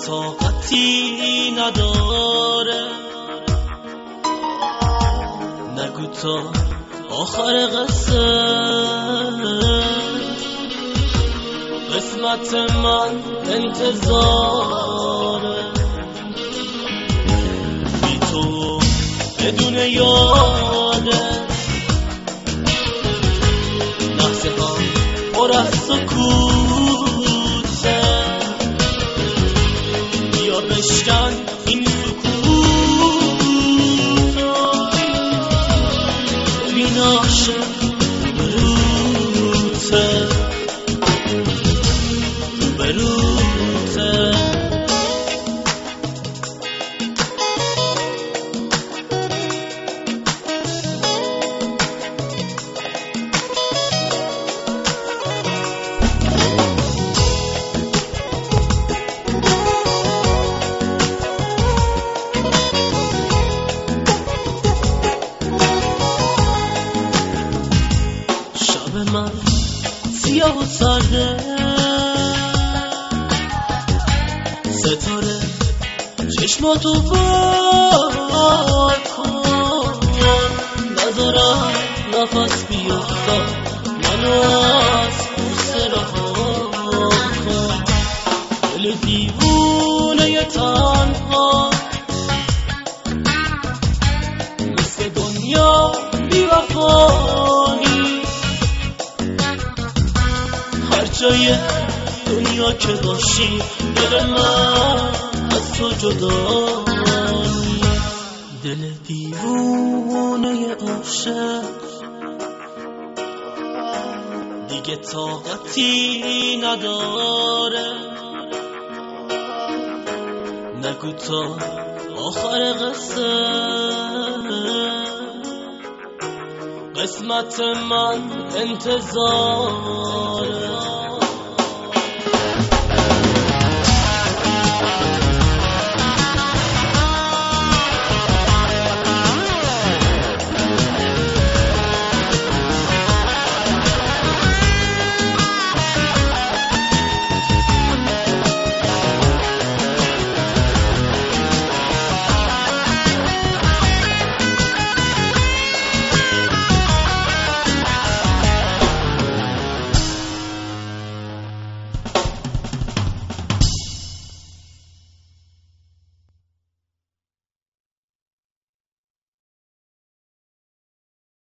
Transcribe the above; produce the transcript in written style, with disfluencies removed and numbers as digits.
طاقتی نداره، نگو تا آخر قسمت من انتظاره. بی تو بدون یاده لحظه ها پر از سکوته، بیا بشکن این سکوتا، ببین عاشق روته روته. شب من سیاه و سرده، ستاره چشماتو بار کن، نذارم نفس بیفتم منو از بوسه رها کن. دل دیوونه تنها مثل دنیا بی‌وفانی، هر جای دنیا که باشی دل من از تو جدا، دل دیوانه عاشق دیگه طاقتی نداره، نگو تا آخر قسمت من انتظاره.